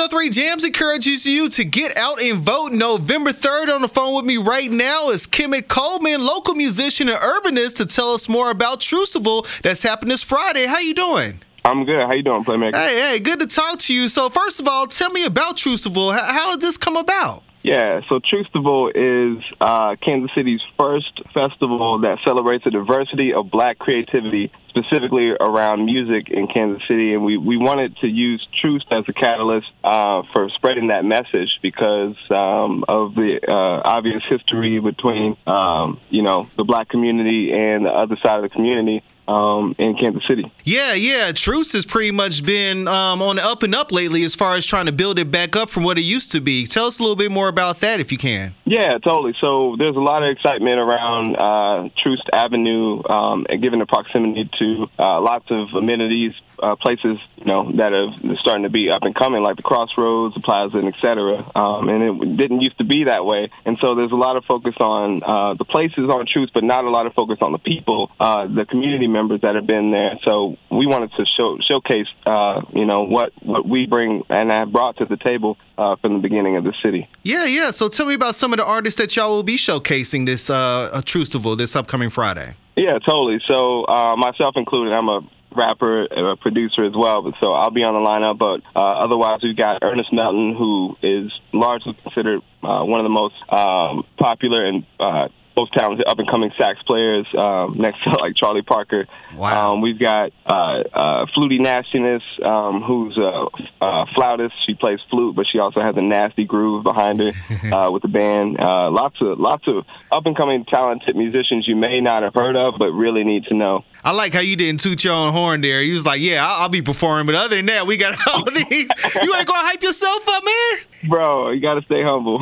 103 Jams encourages you to get out and vote November 3rd. On the phone with me right now is Kemet Coleman, local musician and urbanist, to tell us more about Trucival that's happening this Friday. How you doing? I'm good. How you doing, Playmaker? Hey, good to talk to you. So first of all, tell me about Trucival. How did this come about? Yeah, so Trucival is Kansas City's first festival that celebrates the diversity of black creativity, specifically around music in Kansas City. And we wanted to use truth as a catalyst for spreading that message because of the obvious history between, the black community and the other side of the community. In Kansas City. Yeah. Truce has pretty much been on the up and up lately as far as trying to build it back up from what it used to be. Tell us a little bit more about that if you can. Yeah, totally. So there's a lot of excitement around Truce Avenue, and given the proximity to lots of amenities, places, that are starting to be up and coming, like the Crossroads, the Plaza, and et cetera. And it didn't used to be that way. And so there's a lot of focus on the places on Truce, but not a lot of focus on the people, the community members that have been there. So we wanted to showcase, what we bring and have brought to the table from the beginning of the city. Yeah. So tell me about some of the artists that y'all will be showcasing this Trucival this upcoming Friday. Yeah, totally. So myself included, I'm a rapper, a producer as well, but so I'll be on the lineup. But otherwise, we've got Ernest Melton, who is largely considered one of the most popular and most talented up-and-coming sax players, next to like Charlie Parker. Wow. We've got Flutie Nastiness, who's a flautist. She plays flute, but she also has a nasty groove behind her with the band. Lots of up-and-coming talented musicians you may not have heard of, but really need to know. I like how you didn't toot your own horn there. You was like, yeah, I'll be performing, but other than that, we got all these. You ain't gonna hype yourself up, man? Bro, you gotta stay humble.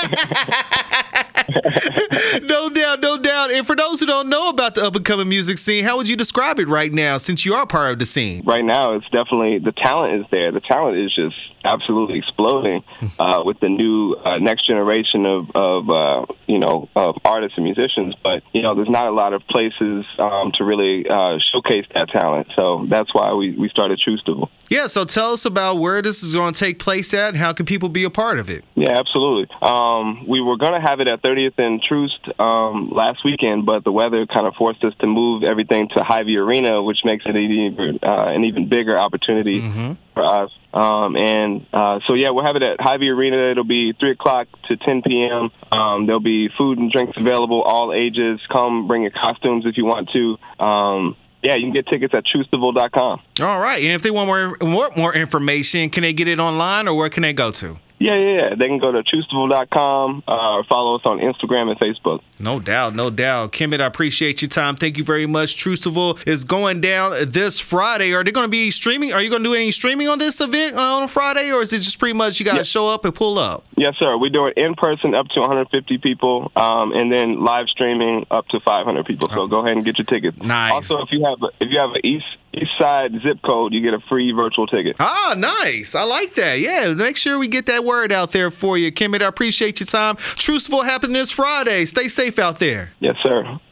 No doubt. And for those who don't know about the up-and-coming music scene, how would you describe it right now, since you are part of the scene? Right now, it's definitely, the talent is there. The talent is just absolutely exploding with the new next generation of artists and musicians. But, there's not a lot of places to really showcase that talent. So that's why we started Trucival. Yeah, so tell us about where this is going to take place at and how can people be a part of it? Yeah, absolutely. We were going to have it at 30th and Troost last weekend, but the weather kind of forced us to move everything to Hy-Vee Arena, which makes it an even bigger opportunity for us. We'll have it at Hy-Vee Arena. It'll be 3 o'clock to 10 p.m. There'll be food and drinks available, all ages. Come bring your costumes if you want to. You can get tickets at trucival.com. All right. And if they want more information, can they get it online or where can they go to? Yeah. They can go to trucival.com or follow us on Instagram and Facebook. No doubt. Kemet, I appreciate your time. Thank you very much. Trucival is going down this Friday. Are they going to be streaming? Are you going to do any streaming on this event on Friday, or is it just pretty much you got to show up and pull up? Yes, sir. We're doing in person up to 150 people, and then live streaming up to 500 people. So go ahead and get your tickets. Nice. Also, if you have an East Side zip code, you get a free virtual ticket. Ah, nice. I like that. Yeah, make sure we get that word out there for you. Kemet, I appreciate your time. Trucival happening this Friday. Stay safe out there. Yes, sir.